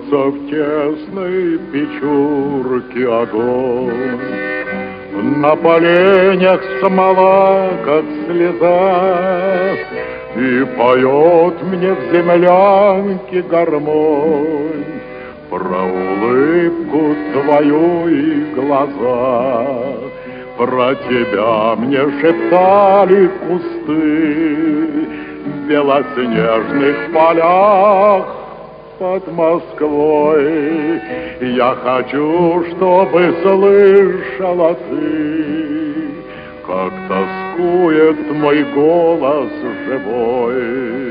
Жжется в тесной печурке огонь, на поленях смола, как слеза, и поет мне в землянке гармонь про улыбку твою и глаза. Про тебя мне шептали кусты в белоснежных полях под Москвой. Я хочу, чтобы слышала ты, как тоскует мой голос живой.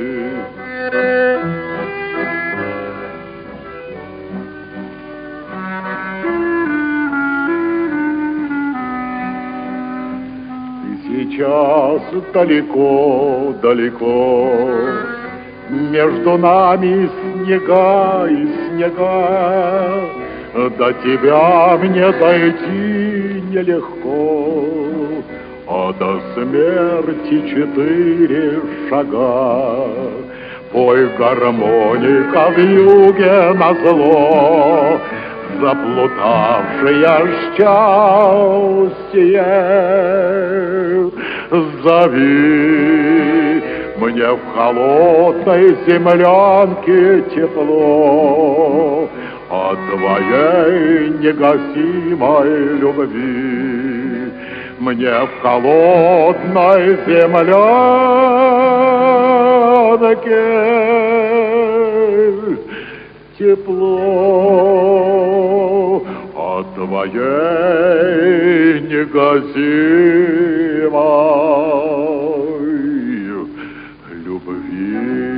Сейчас далеко-далеко между нами снега и снега. До тебя мне дойти нелегко, а до смерти 4 шага. Пой, гармоника, в юге назло, заплутавшее счастье. Зови мне в холодной землянке тепло от твоей негасимой любви. Мне в холодной землянке тепло от твоей негасимой любви.